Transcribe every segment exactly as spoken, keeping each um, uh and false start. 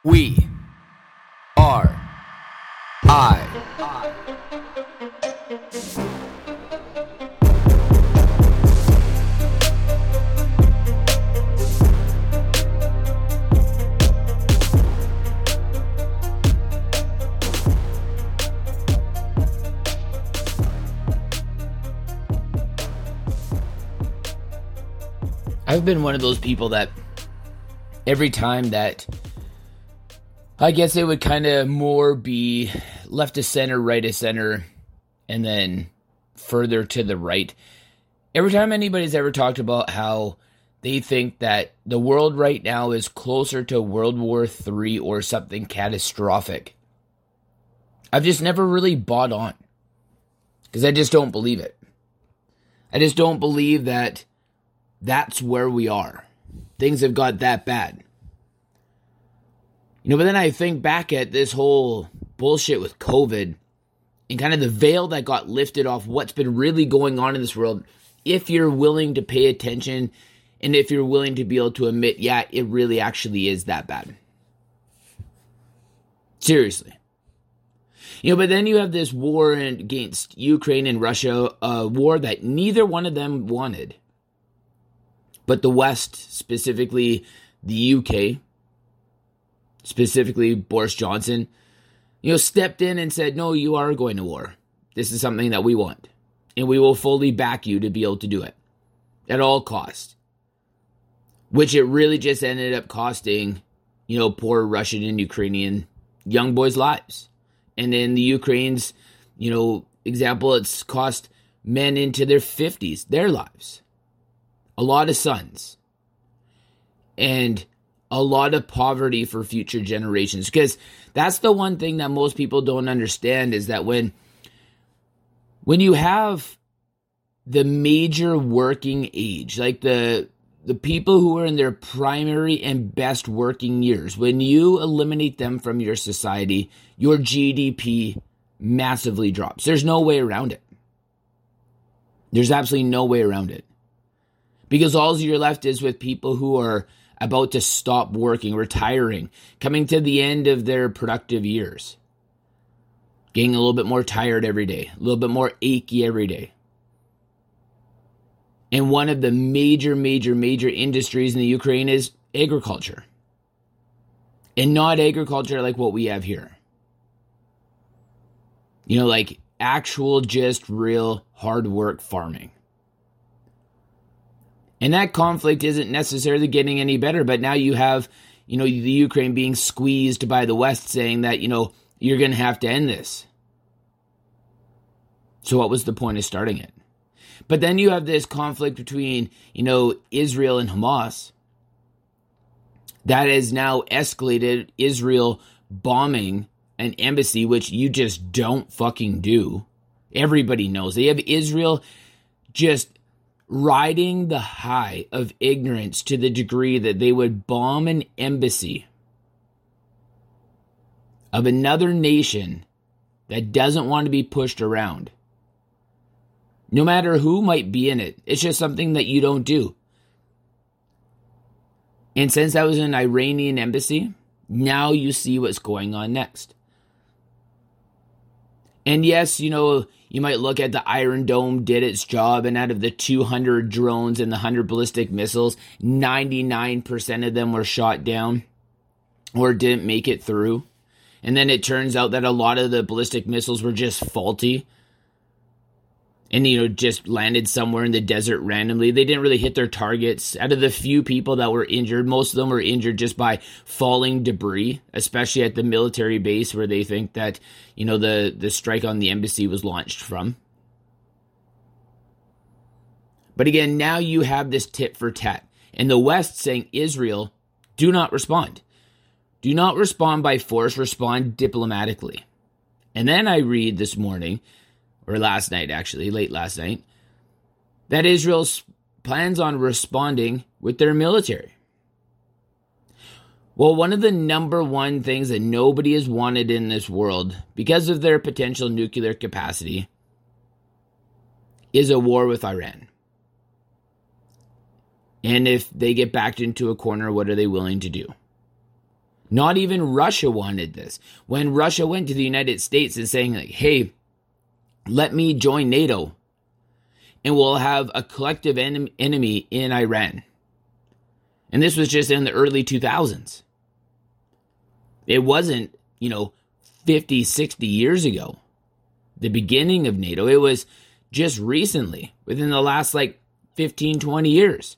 We are I. I've been one of those people that every time that I guess it would kind of more be left of center, right of center, and then further to the right. Every time anybody's ever talked about how they think that the world right now is closer to World War Three or something catastrophic, I've just never really bought on. Because I just don't believe it. I just don't believe that that's where we are. Things have got that bad. You know, but then I think back at this whole bullshit with COVID and kind of the veil that got lifted off what's been really going on in this world. If you're willing to pay attention and if you're willing to be able to admit, yeah, it really actually is that bad. Seriously. You know, but then you have this war against Ukraine and Russia, a war that neither one of them wanted. But the West, specifically the U K, specifically Boris Johnson, you know, stepped in and said, no, you are going to war. This is something that we want. And we will fully back you to be able to do it. At all costs. Which it really just ended up costing, you know, poor Russian and Ukrainian young boys' lives. And in the Ukraine's, you know, example, it's cost men into their fifties, their lives. A lot of sons. And a lot of poverty for future generations. Because that's the one thing that most people don't understand is that when, when you have the major working age, like the, the people who are in their primary and best working years, when you eliminate them from your society, your G D P massively drops. There's no way around it. There's absolutely no way around it. Because all you're left is with people who are about to stop working, retiring, coming to the end of their productive years. Getting a little bit more tired every day, a little bit more achy every day. And one of the major, major, major industries in the Ukraine is agriculture. And not agriculture like what we have here. You know, like actual, just real hard work farming. And that conflict isn't necessarily getting any better, but now you have, you know, the Ukraine being squeezed by the West saying that, you know, you're going to have to end this. So what was the point of starting it? But then you have this conflict between, you know, Israel and Hamas that has now escalated, Israel bombing an embassy, which you just don't fucking do. Everybody knows. They have Israel just riding the high of ignorance to the degree that they would bomb an embassy of another nation that doesn't want to be pushed around. No matter who might be in it. It's just something that you don't do. And since that was an Iranian embassy, now you see what's going on next. And yes, you know, you might look at the Iron Dome did its job, and out of the two hundred drones and the one hundred ballistic missiles, ninety-nine percent of them were shot down or didn't make it through. And then it turns out that a lot of the ballistic missiles were just faulty and, you know, just landed somewhere in the desert randomly. They didn't really hit their targets. Out of the few people that were injured, most of them were injured just by falling debris, especially at the military base where they think that, you know, the, the strike on the embassy was launched from. But again, now you have this tit for tat. And the West saying, Israel, do not respond. Do not respond by force, respond diplomatically. And then I read this morning, or last night actually, late last night, that Israel plans on responding with their military. Well, one of the number one things that nobody has wanted in this world, because of their potential nuclear capacity, is a war with Iran. And if they get backed into a corner, what are they willing to do? Not even Russia wanted this. When Russia went to the United States and saying, like, hey, let me join NATO and we'll have a collective en- enemy in Iran. And this was just in the early two thousands. It wasn't, you know, fifty, sixty years ago, the beginning of NATO. It was just recently, within the last like fifteen, twenty years.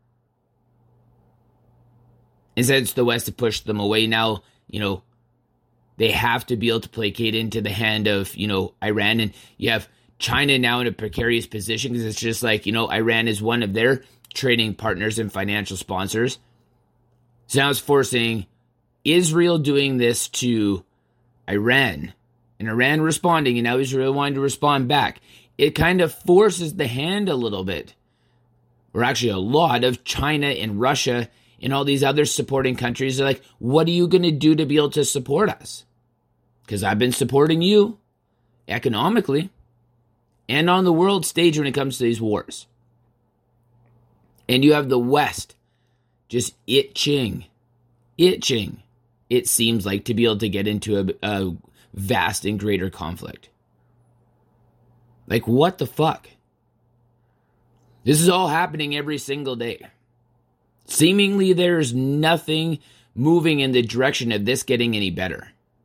And since the West have pushed them away now, you know, they have to be able to placate into the hand of, you know, Iran. And you have China now in a precarious position because it's just like, you know, Iran is one of their trading partners and financial sponsors. So now it's forcing Israel doing this to Iran, and Iran responding, and now Israel wanting to respond back. It kind of forces the hand a little bit, or actually a lot, of China and Russia and all these other supporting countries. They're like, what are you going to do to be able to support us? Because I've been supporting you economically and on the world stage when it comes to these wars. And you have the West just itching, itching, it seems like, to be able to get into a, a vast and greater conflict. Like, what the fuck? This is all happening every single day. Seemingly, there's nothing moving in the direction of this getting any better.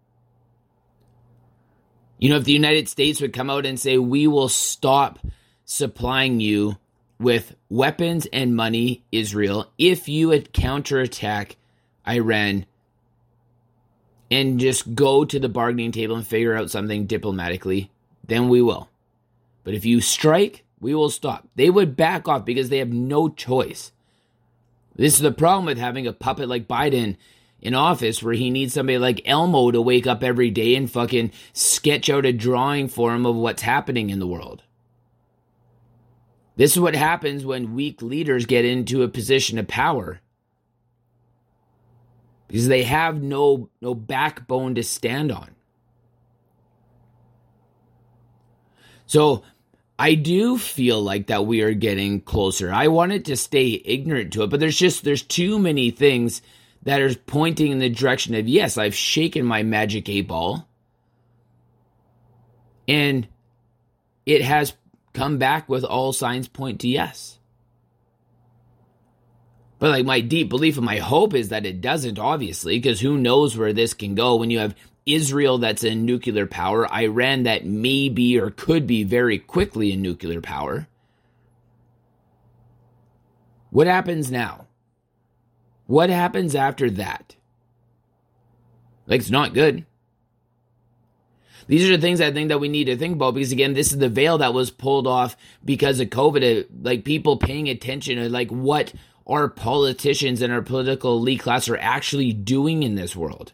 You know, if the United States would come out and say, we will stop supplying you with weapons and money, Israel, if you would counterattack Iran and just go to the bargaining table and figure out something diplomatically, then we will. But if you strike, we will stop. They would back off because they have no choice. This is the problem with having a puppet like Biden in office, where he needs somebody like Elmo to wake up every day and fucking sketch out a drawing for him of what's happening in the world. This is what happens when weak leaders get into a position of power, because they have no, no backbone to stand on. So I do feel like that we are getting closer. I wanted to stay ignorant to it, but there's just, there's too many things that are pointing in the direction of, yes, I've shaken my magic eight ball, and it has come back with all signs point to yes. But like, my deep belief and my hope is that it doesn't, obviously, because who knows where this can go when you have Israel that's a nuclear power, Iran that may be or could be very quickly a nuclear power. What happens now? What happens after that? Like, it's not good. These are the things I think that we need to think about, because again, this is the veil that was pulled off because of COVID. Like, people paying attention to like what our politicians and our political elite class are actually doing in this world.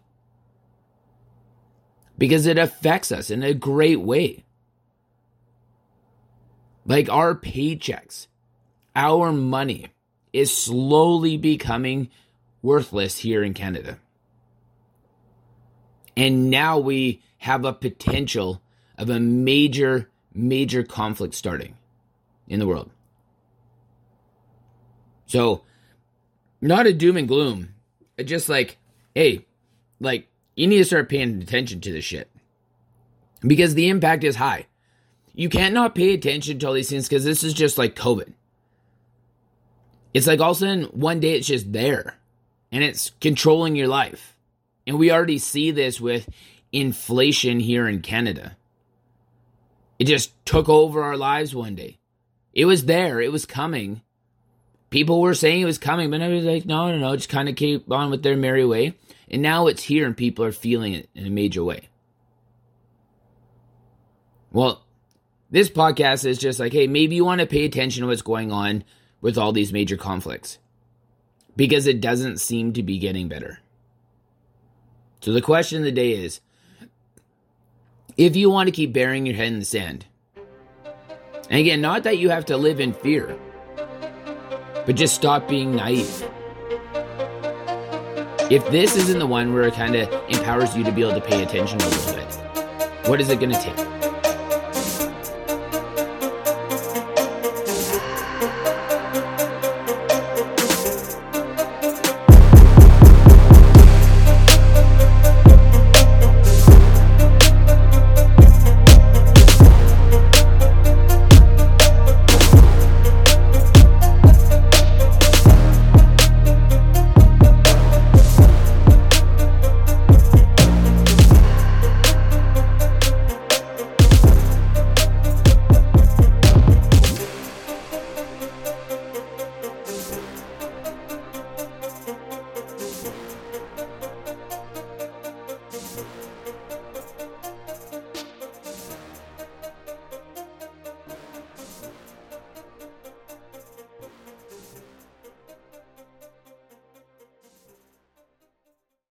Because it affects us in a great way. Like, our paychecks, our money is slowly becoming worthless here in Canada. And now we have a potential of a major, major conflict starting in the world. So, not a doom and gloom. It's just like, hey, like, you need to start paying attention to this shit. Because the impact is high. You can't not pay attention to all these things, because this is just like COVID. It's like all of a sudden, one day it's just there. And it's controlling your life. And we already see this with inflation here in Canada. It just took over our lives one day. It was there. It was coming. People were saying it was coming, but I was like, no, no, no, just kind of keep on with their merry way. And now it's here and people are feeling it in a major way. Well, this podcast is just like, hey, maybe you want to pay attention to what's going on with all these major conflicts, because it doesn't seem to be getting better. So the question of the day is, if you want to keep burying your head in the sand, and again, not that you have to live in fear, but just stop being naive. If this isn't the one where it kind of empowers you to be able to pay attention a little bit, what is it going to take?